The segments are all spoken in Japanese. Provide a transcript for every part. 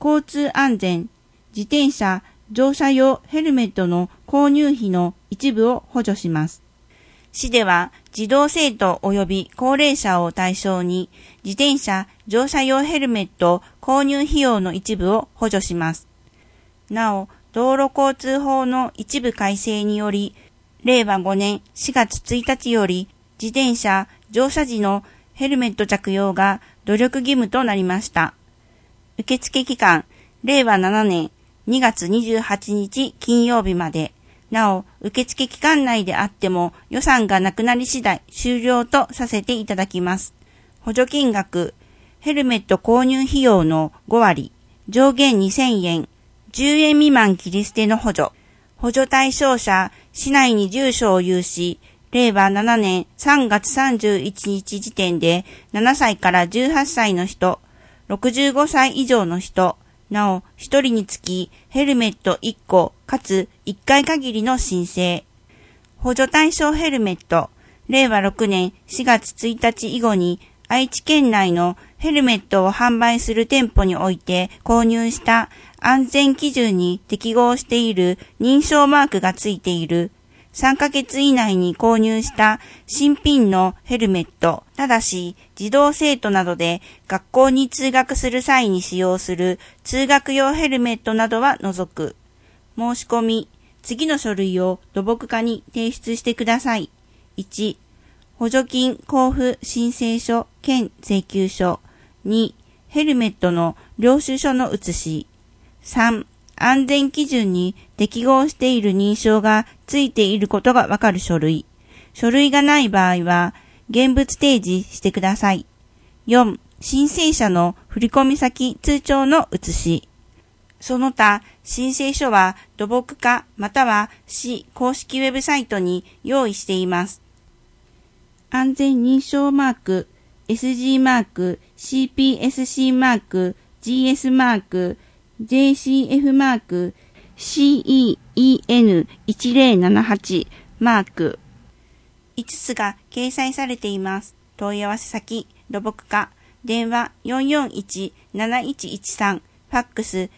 交通安全、自転車、乗車用ヘルメットの購入費の一部を補助します。市では児童生徒及び高齢者を対象に自転車、乗車用ヘルメット購入費用の一部を補助します。なお、道路交通法の一部改正により、令和5年4月1日より自転車、乗車時のヘルメット着用が努力義務となりました。受付期間、令和7年2月28日金曜日まで。なお、受付期間内であっても予算がなくなり次第終了とさせていただきます。補助金額、ヘルメット購入費用の5割、上限2000円、10円未満切り捨ての補助。補助対象者、市内に住所を有し、令和7年3月31日時点で7歳から18歳の人、65歳以上の人、なお、1人につきヘルメット1個かつ1回限りの申請。補助対象ヘルメット、令和6年4月1日以後に愛知県内のヘルメットを販売する店舗において購入した安全基準に適合している認証マークがついている3ヶ月以内に購入した新品のヘルメット、ただし児童生徒などで学校に通学する際に使用する通学用ヘルメットなどは除く。申し込み、次の書類を土木課に提出してください。1、補助金交付申請書兼請求書。2、ヘルメットの領収書の写し。3、安全基準に適合している認証がついていることがわかる書類。書類がない場合は、現物提示してください。4、申請者の振込先通帳の写し。その他、申請書は土木課または市公式ウェブサイトに用意しています。安全認証マーク、SG マーク、CPSC マーク、GS マーク、JCF マーク、CEN1078 マーク。5つが掲載されています。問い合わせ先、土木課、電話441-7113、ファックス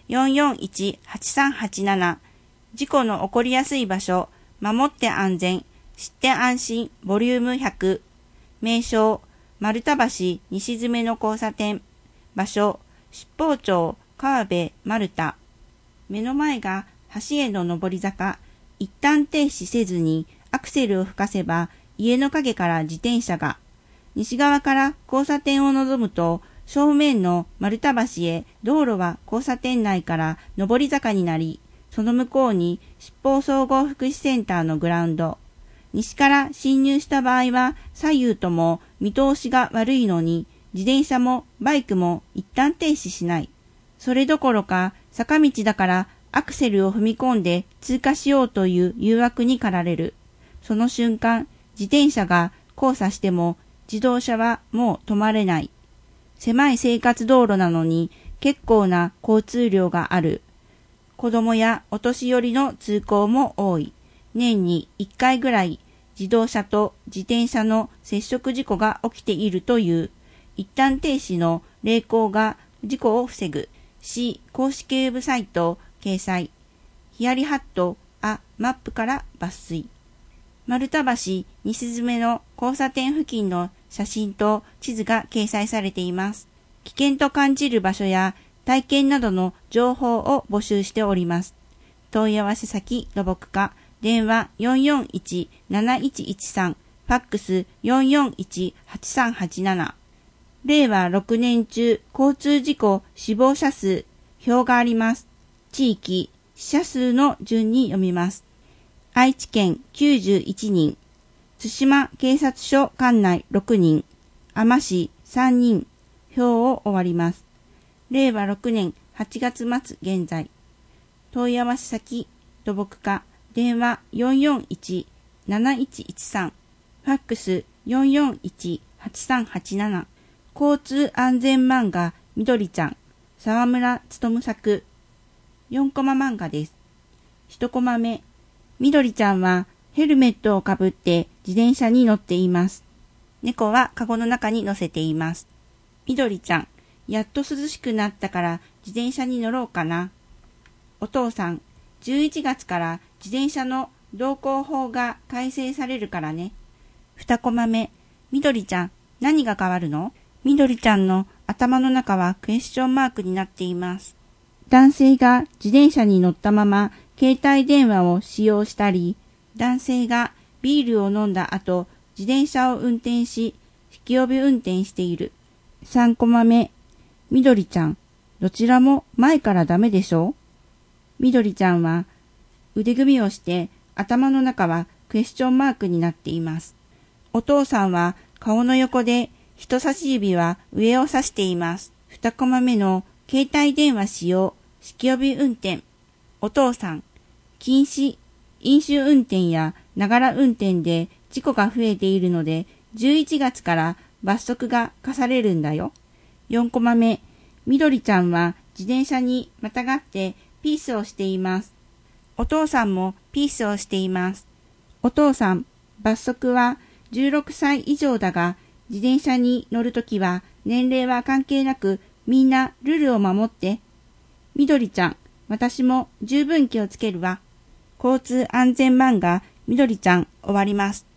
441-8387。事故の起こりやすい場所、守って安全、知って安心、ボリューム100。名称、丸太橋西詰の交差点。場所、七宝町川辺丸太。目の前が橋への上り坂。一旦停止せずにアクセルを吹かせば家の陰から自転車が。西側から交差点を望むと正面の丸太橋へ道路は交差点内から上り坂になり、その向こうに七宝総合福祉センターのグラウンド。西から進入した場合は左右とも見通しが悪いのに自転車もバイクも一旦停止しない。それどころか坂道だからアクセルを踏み込んで通過しようという誘惑に駆られる。その瞬間、自転車が交差しても自動車はもう止まれない。狭い生活道路なのに結構な交通量がある。子供やお年寄りの通行も多い。年に1回ぐらい自動車と自転車の接触事故が起きているという。一旦停止の励行が事故を防ぐ。市公式ウェブサイト掲載。ヒヤリハットマップから抜粋。丸太橋西詰の交差点付近の写真と地図が掲載されています。危険と感じる場所や体験などの情報を募集しております。問い合わせ先土木課、電話441-7113、ファックス441-8387。令和6年中交通事故死亡者数表があります。地域、死者数の順に読みます。愛知県91人、津島警察署管内6人、海士市3人、表を終わります。令和6年8月末現在。問い合わせ先、土木課、電話441-7113、ファックス441-8387。交通安全漫画みどりちゃん、沢村勉作。4コマ漫画です。1コマ目、みどりちゃんはヘルメットをかぶって自転車に乗っています。猫はカゴの中に乗せています。みどりちゃん、やっと涼しくなったから自転車に乗ろうかな。お父さん、11月から自転車の道交法が改正されるからね。2コマ目、みどりちゃん、何が変わるの？みどりちゃんの頭の中はクエスチョンマークになっています。男性が自転車に乗ったまま携帯電話を使用したり、男性がビールを飲んだ後、自転車を運転し、引き帯運転している。3コマ目、みどりちゃん、どちらも前からダメでしょ？みどりちゃんは腕組みをして頭の中はクエスチョンマークになっています。お父さんは顔の横で人差し指は上を指しています。2コマ目の携帯電話使用、引き帯運転。お父さん、禁止、飲酒運転やながら運転で事故が増えているので、11月から罰則が課されるんだよ。4コマ目、みどりちゃんは自転車にまたがってピースをしています。お父さんもピースをしています。お父さん、罰則は16歳以上だが、自転車に乗るときは年齢は関係なくみんなルールを守って。みどりちゃん、私も十分気をつけるわ。交通安全漫画みどりちゃん終わります。